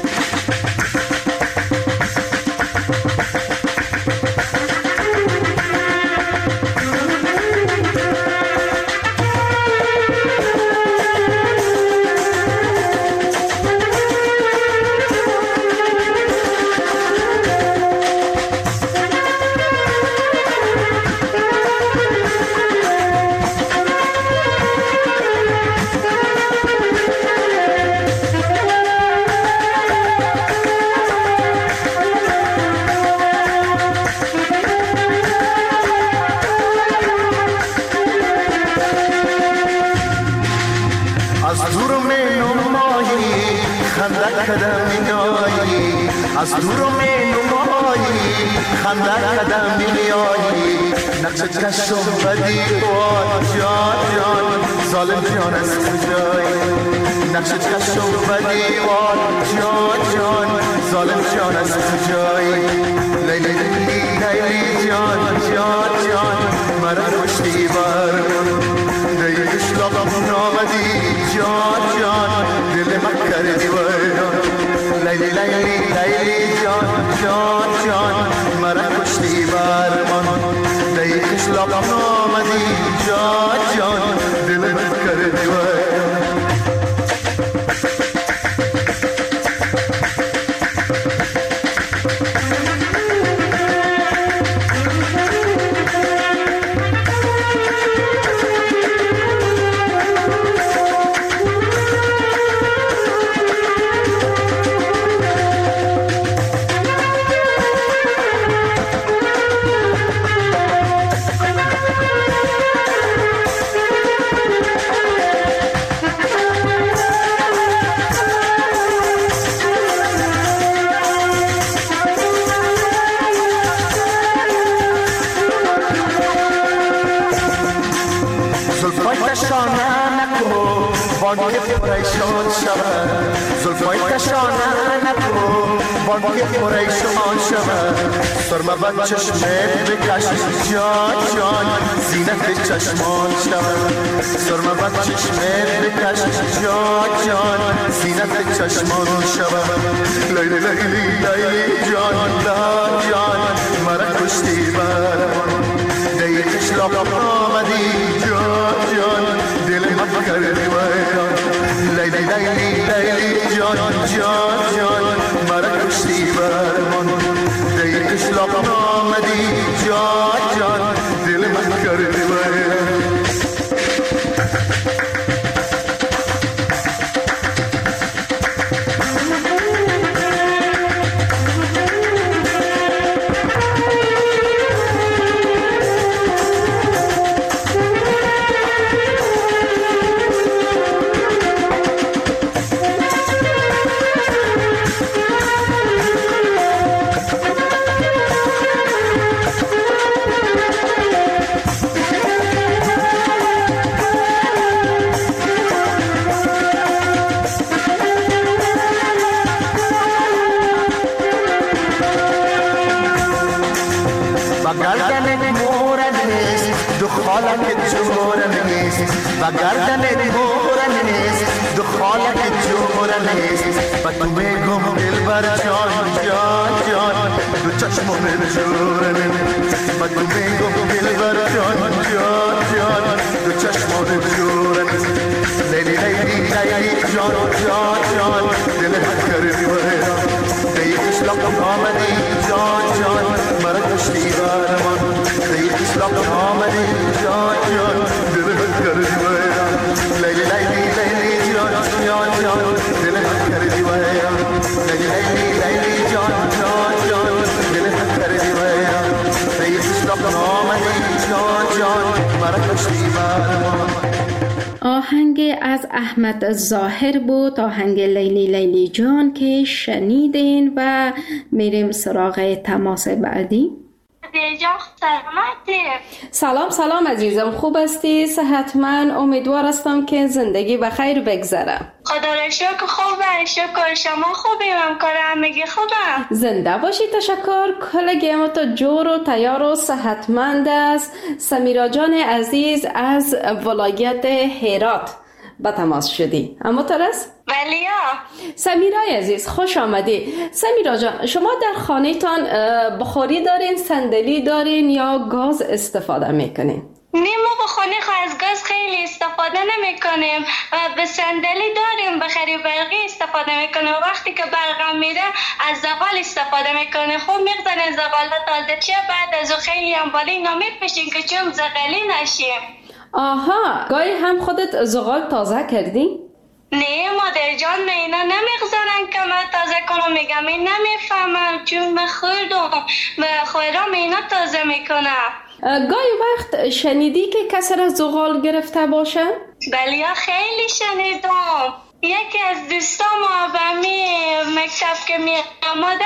از دور می نمایی خندر قدم میایی. نقش چشم بدی وای جان جان ظالم جان از کجایی. نقش چشم بدی وای جان جان ظالم جان از کجایی. لیلی لیلی لیلی جان جان جان مرا کشتی برمان. دیگه اشلاقم نامدی جان جان دل من کردی ویران. لیلی لیلی لیلی جان جان جان مرا کشتی برمان. دیگه اشلاقم نامدی جان جان دل من کردی ویران. بانک پریشان شود زلفای کشانه نکن بانک پریشان شود سرمه بد چشمت بکش جان جان زینت چشمان شود سرمه بد چشمت بکش جان جان زینت چشمان شود لیلی لیلی لیلی جان جان مرا کشتی برمان دیگش لاغم آمدی جان جان دل من کردی ویران لیلی لیلی لیلی جان جان جان مرا کشتی برمان دیگش لاغم آمدی جان جان دل من کردی ویران و گردنت مورن نیست دخالت جورن نیست و تو بگم دلبر جان جان جان دو چشمم جورن نیست و تو بگم دلبر جان جان جان دو چشمم جورن نیست لیلی لیلی لیلی جان جان جان دل من کردی ویران دیگش لاغم آمدی جان جان مرا کشتی برمان دیگش لاغم آمدی جان جان دل من کردی ویران لیلی لیلی لیلی جان جان جان دل من کردی ویران لیلی لیلی لیلی جان جان جان دل من کردی ویران دیگش لاغم آمدی جان جان مرا کشتی برمان. آهنگ از احمد ظاهر بود، آهنگ لیلی لیلی جان که شنیدین و میریم سراغ تماس بعدی. سلام سلام عزیزم، خوب هستی؟ صحتمند؟ امیدوار هستم که زندگی بخیر بگذره. خدا را شکر خوبه، شکر شما خوبی؟ همکار همگی خوبه؟ زنده باشی، تشکر. کلگی ما تو جور و تیار و صحتمند است. سمیرا جان عزیز از ولایت هرات به تماس شدی، اما ترس؟ بلیا. سمیرای عزیز خوش آمدی. سمیرا جان، شما در خانه‌تان بخاری دارین، صندلی دارین یا گاز استفاده میکنین؟ نه، ما بخاری از گاز خیلی استفاده نمی کنیم و به صندلی داریم، بخاری برقی استفاده میکنیم. وقتی که برقم میره از زغال استفاده میکنیم. خوب میگذاریم زغال تازه چه بعد از خیلی هم بالی نمیپشیم که چون زغالی نشیم. آها، گاهی هم خودت زغال تازه کردی؟ نه مادر جان، نه اینا نمیگذارن که من تازه کنم. میگم این نمیفهمم چون من خوردم و خورم اینا تازه میکنم. گاهی وقت شنیدی که کسی را زغال گرفته باشه؟ بله خیلی شنیدم. یکی از دوستام به می مکتب که می آمده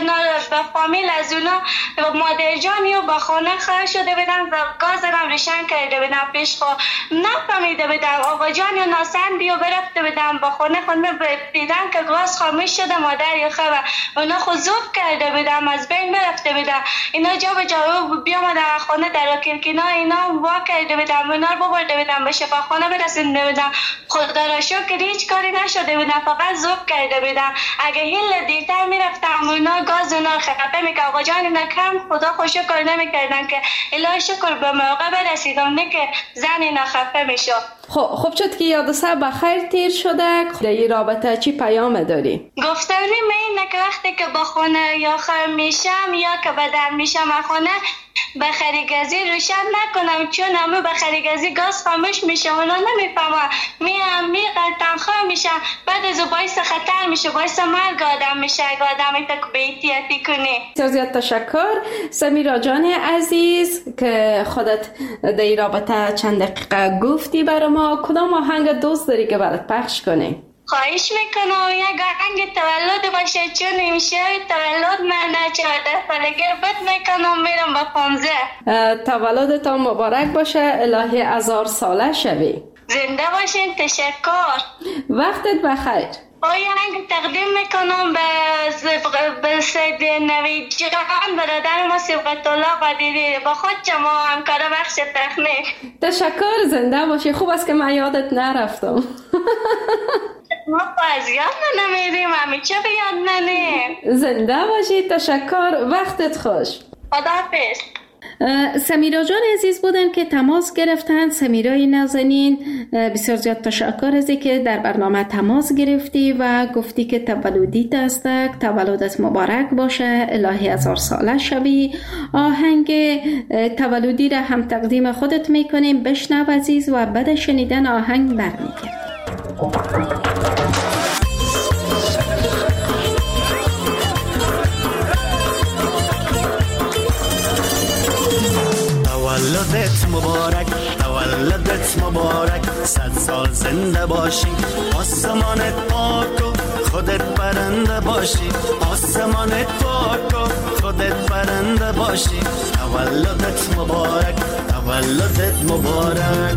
به فامیل از اونا مادر جانی و با خانه خواهد شده بدن و گاز هم روشن کرده بدن پیش خود نفهمیده بدن. آقا جانی و ناسندی و برفته بدن با خانه دیدن که گاز خاموش شده مادر یا خواه اونا خود زوب کرده بدن از بین برفته بدن. اینا جا به جا بیامدن خانه در کلکینا اینا وا کرده بدن اونا رو ببرده بدن به شفاخانه برسنده بدن. خدا را شکر هیچ کاری نشده بودن، فقط زوب کرده بودن. اگه هیل دیرتر میرفتم اونا گاز اونا خفه میکرد. آقا جان اینا کم خدا خود شکر نمیکردن که الهی شکر به موقع برسیدم نه که زن اینا خفه میشد. خب شد که یاد سر بخیر تیر شده. در این رابطه چی پیام داری؟ گفتنی اینه که وقتی که با خونه یا خر میشم یا که بدن میشم خونه بخاری گازی روشن نکنم چون همه بخاری گازی گاز خاموش میشه اونا نمیفهمن میقل تنخواه میشن بعد از باعث خطر میشه باعث مرگ آدم میشه اگه آدمی تک به احتیاطی کنی. زیاد تشکر سمیرا جان عزیز که خودت در این رابطه چند دقیقه گفتی برای ما. کدام آهنگ دوست داری که برات پخش کنی؟ خواهش میکنم یک آهنگ تولد باشه چون امشب تولد من 14 سالگی بد میکنم میرم با 15. تولدت مبارک باشه، الهی 1000 ساله شوی. زنده باشین. تشکر. وقتت بخیر. آهنگ تقدیم میکنم به سید نوید جان، برادر ما صبغت الله قدیری، با خود شما همکار بخش تکنیک. تشکر. زنده باشی. خوب است که من یادت نرفتم. ما از یاد نمیریم، همیشه به یاد نمیم. زنده باشی. تشکر. وقتت خوش. خداحافظ. سمیرا جان عزیز بودن که تماس گرفتن. سمیرای نازنین، بسیار زیاد تشکر از که در برنامه تماس گرفتی و گفتی که تولدیت است، تولدت مبارک باشه، الهی 1000 ساله شوی. آهنگ تولدی را هم تقدیم خودت میکنیم. بشنو عزیز و بعد شنیدن آهنگ برمیگردیم. تولدت مبارک، تولدت مبارک، 100 سال زنده باشی، آسمانت پاک و خودت برنده باشی، آسمانت پاک و خودت برنده باشی. تولدت مبارک، تولدت مبارک.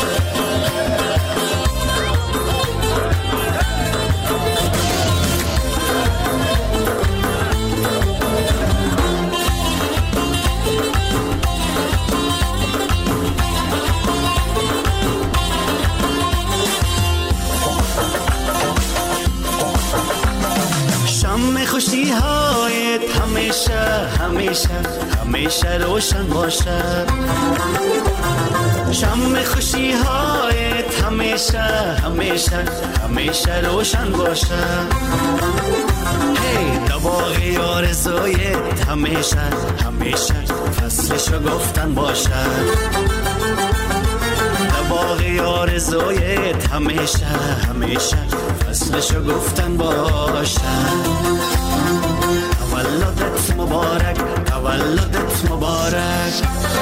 شم خوشی هایت همیشه همیشه همیشه روشن باشه. شم خوشی هایت همیشه همیشه همیشه روشن باشه. هی دباغی آرزویت همیشه همیشه فصلشو گفتن باشه. باقی آرزویت همیشه همیشه فصلشو گفتن باشه. تولدت مبارک، تولدت مبارک.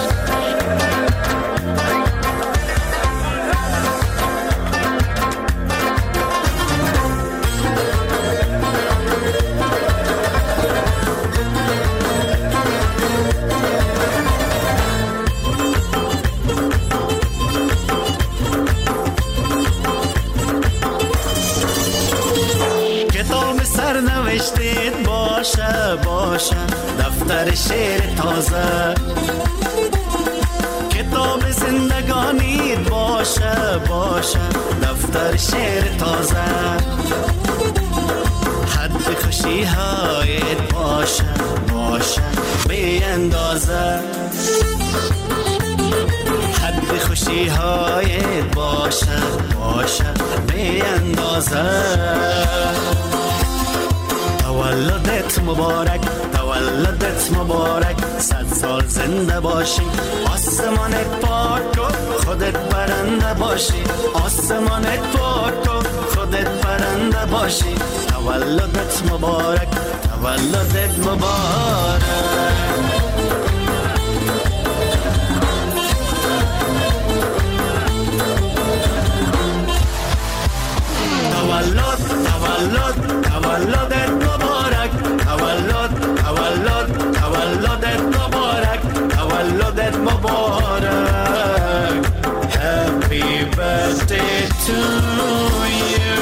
نوشتید باشه باشه دفتر شعر تازه. کتاب زندگانیت باشه باشه دفتر شعر تازه. حد خوشی هایت باشه باشه بی اندازه. حد خوشی هایت باشه باشه بی اندازه. تولدت مبارک، تولدت مبارک، 100 سال زنده باشی، آسمانت پاک و خودت برنده باشی، آسمانت پاک و خودت برنده باشی. تولدت مبارک، تولدت مبارک. تولد تولد تولدت مبارک، تولد تولد تولدت مبارک، تولدت مبارک. Happy birthday to you.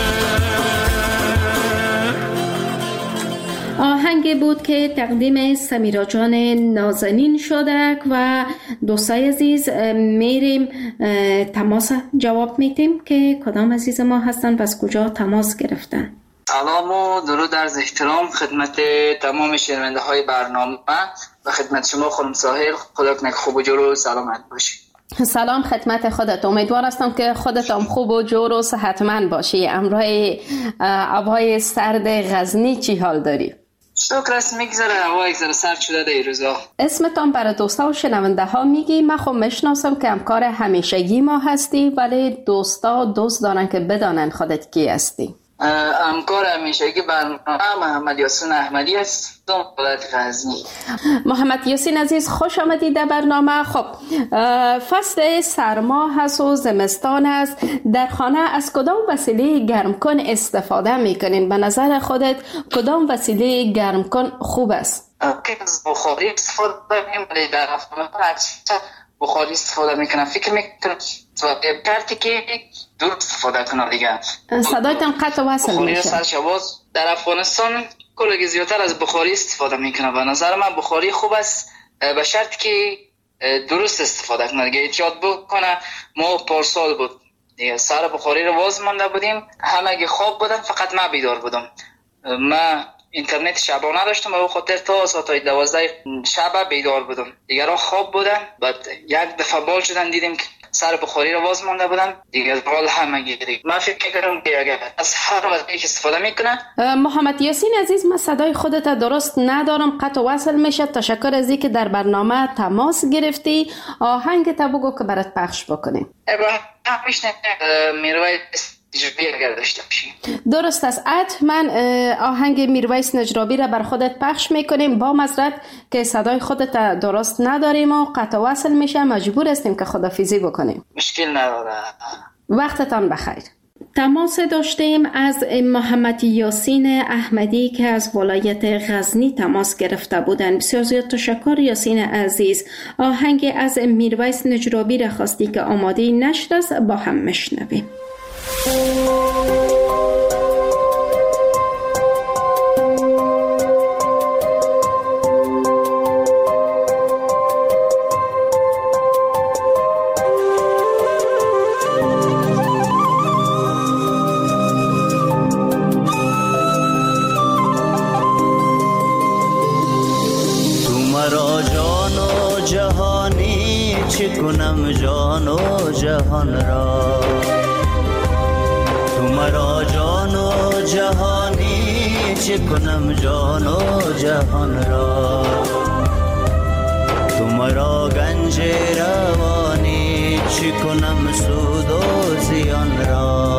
آهنگ بود که تقدیم سمیرا جان نازنین شده و دوستای عزیز میریم تماس جواب میتیم که کدام عزیز ما هستن و از کجا تماس گرفتن. سلام و درود عرض احترام خدمت تمام شنونده های برنامه و خدمت شما خانم ساحل. خدا کنه خوب و جور و سلامت باشی. سلام خدمت خودت. امیدوار هستم که خودت هم خوب و جور و صحتمند باشی. امروز هوای سرد غزنی چی حال داری؟ شکر است میگذره، هوا یک ذره سرد شده در این روزا. اسمتان برای دوستا و شنونده ها میگی؟ من خب میشناسم که همکار همیشگی ما هستی، ولی دوستا دوست دارن که بدانن خودت کی هستی. همکار همیشگی برنامه محمد یاسین احمدی است، ولایت غزنی. محمد یاسین عزیز خوش آمدید در برنامه. خب فصل سرما هست و زمستان است، در خانه از کدام وسیله گرمکن استفاده میکنین؟ به نظر خودت کدام وسیله گرمکن خوب است؟ از بخاری استفاده میکنیم، ولی در هفته بخاری استفاده میکنن فکر میکنن کارتی که درست استفاده کنن دیگه. صدایتان قطع وصل میشه. سرشواز در افغانستان کلگی زیادتر از بخاری استفاده میکنه. به نظر من بخاری خوب است به شرط که درست استفاده کنه دیگه. احتیاط بکنه. ما پارسال بود دیگه سر بخاری رو واز مانده بودیم، همه خواب بودن، فقط من بیدار بودم. من اینترنت شبا نداشتم و به خاطر تا ساعت 12 شب بیدار بودم. دیگرها خواب بودن. بعد یک دفعه بال شدن دیدیم که سر بخاری رو واز مانده بودن دیگه. بال همه گیری. من فکر می‌کنم که اگر از هر وقتی که استفاده میکنه. محمد یاسین عزیز، من صدای خودت درست ندارم، قطع وصل میشه. تشکر از اینکه در برنامه تماس گرفتی. آهنگ تا بگو که برات پخش بکنیم. میرویس نجرابی اگر داشته باشی. درست است. حتما آهنگ میرویس نجرابی را بر خودت پخش میکنیم. با معذرت که صدای خودت درست نداریم و قطع وصل میشه، مجبور هستیم که خدافیزی بکنیم. مشکل نداره. وقتتان بخیر. تماس داشتیم از محمد یاسین احمدی که از ولایت غزنی تماس گرفته بودند. بسیار زیاد تشکر یاسین عزیز. آهنگ از میرویس نجرابی را خواستی که آماده نشد است، با هم مشنویم. کنم جان و جهان را، تو مرا جان و جهانی چه کنم جان و جهان را، تو مرا گنج روانی چه کنم سود و زیان را،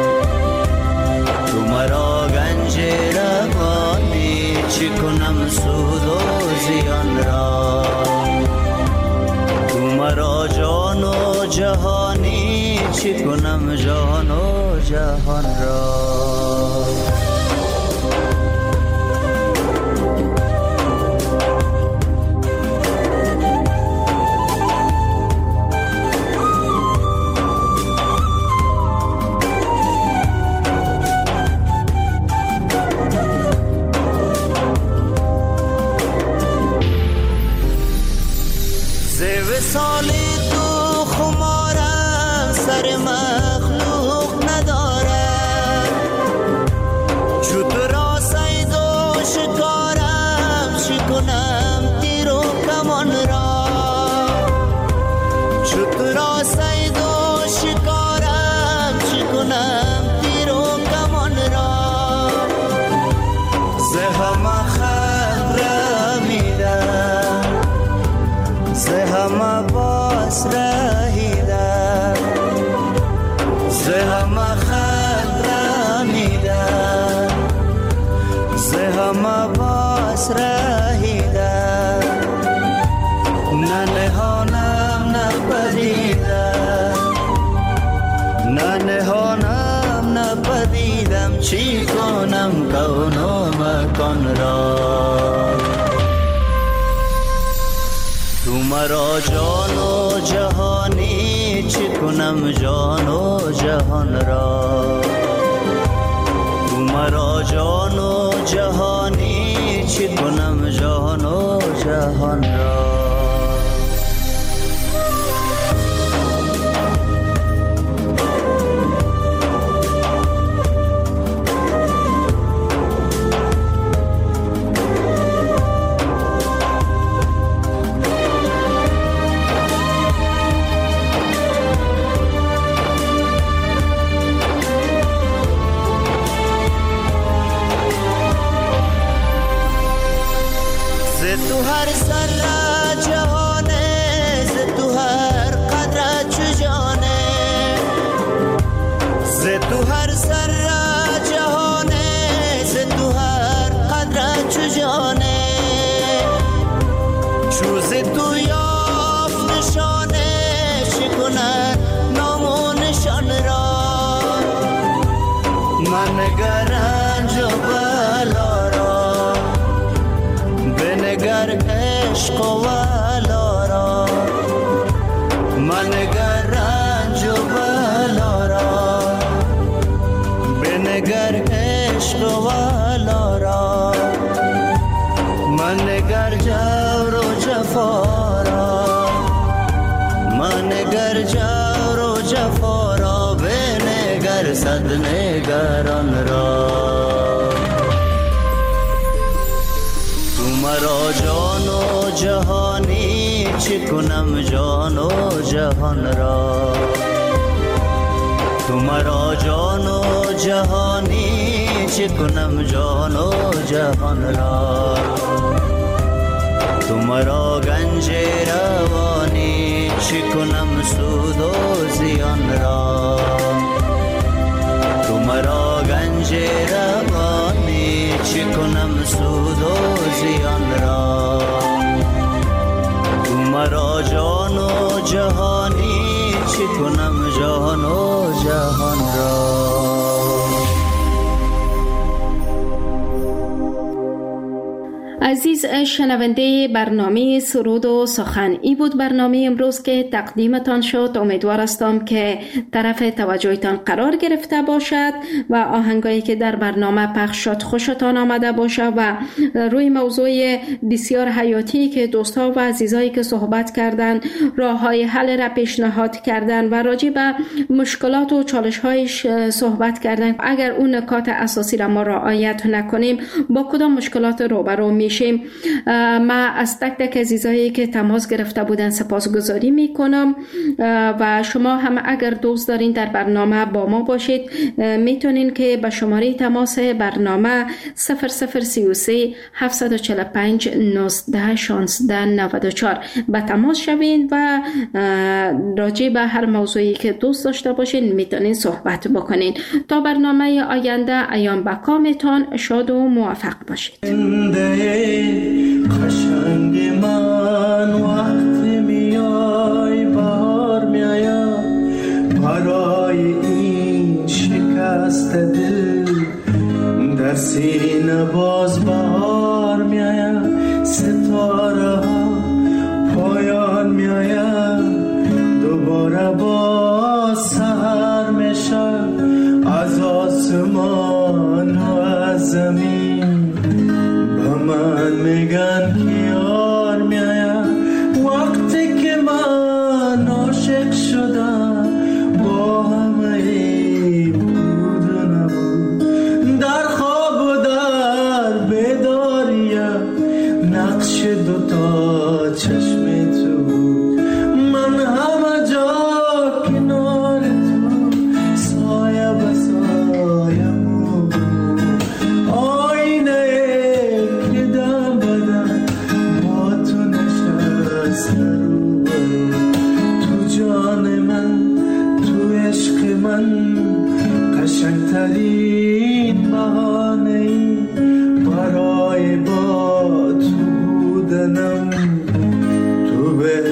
تو مرا گنج روانی چه کنم سود و زیان را، مرا جان و جهانی چه کنم جان و جهان را. سالی تو خمارم سر مخلوق ندارم، چو تو را سید و شکارم چی کنم تیر و کمان را، چو تو را سید و شکارم چی کنم تیر و کمان را، زهم خبر میدم زهم باس رهیدم، زهم خبر میدم زهم باس رهیدم، نه نهانم نپدیدم نه نهانم نپدیدم، چی کنم کون و مکان را، تو مرا جان و جهانی چه کنم جان و جهان را، تو مرا جان و جهانی چه کنم جان و جهان را. تو هر سر جهانه ز تو هر قدر چو جانه، ز تو هر سر جهانه ز تو هر قدر چو جانه، چو ز تو یافت نشانه شکنن نام و نشان را، من نگرنج و بلا را بنگر عشق و ولا را، صد نگران را. تو مرا جان و جهانی چه کنم جان و جهان را. تو مرا جان و جهانی چه کنم جان و جهان را. تو مرا گنج روانی چه کنم سود و زیان را. تو مرا گنج روانی چه کنم سود و زیان را. تو مرا جان و جهانی چه کنم جان و جهان را. عزیز شنونده برنامه سرود و سخن، ای بود برنامه امروز که تقدیمتان شد. امیدوار هستم که طرف توجهتان قرار گرفته باشد و آهنگایی که در برنامه پخش شد خوشتان آمده باشد و روی موضوع بسیار حیاتی که دوستا و عزیزایی که صحبت کردن، راه های حل را پیشنهاد کردن و راجع به مشکلات و چالش هایش صحبت کردن، اگر اون نکات اساسی را ما رعایت نکنیم با کدام مشکلات روبرو میشیم. ما از تک تک عزیزایی که تماس گرفته بودن سپاسگزاری میکنم و شما هم اگر دوست دارین در برنامه با ما باشید میتونین که به شماره تماس برنامه 0033 745 19 16 94 به تماس شوین و راجع به هر موضوعی که دوست داشته باشین میتونین صحبت بکنین. تا برنامه آینده ایام بکامتان شاد و موفق باشید. قشنگ من وقتی میای بهار میایم، برای این شکست دل در سینه باز بهار میایم. ستاره ها پایان میایم، دوباره باز سحر میشم. از آسمان و از زمین من میگن که یار میایم. وقتی که من عاشق شدم با همه بود و نبود، در خواب و در بیداریم نقش دوتا چشم تو بود. من همه جا کنار تو سایه به سایه بود. آینه تو جان من، تو عشق من، قشنگترین بهانه‌ای برای با تو بودنم. تو به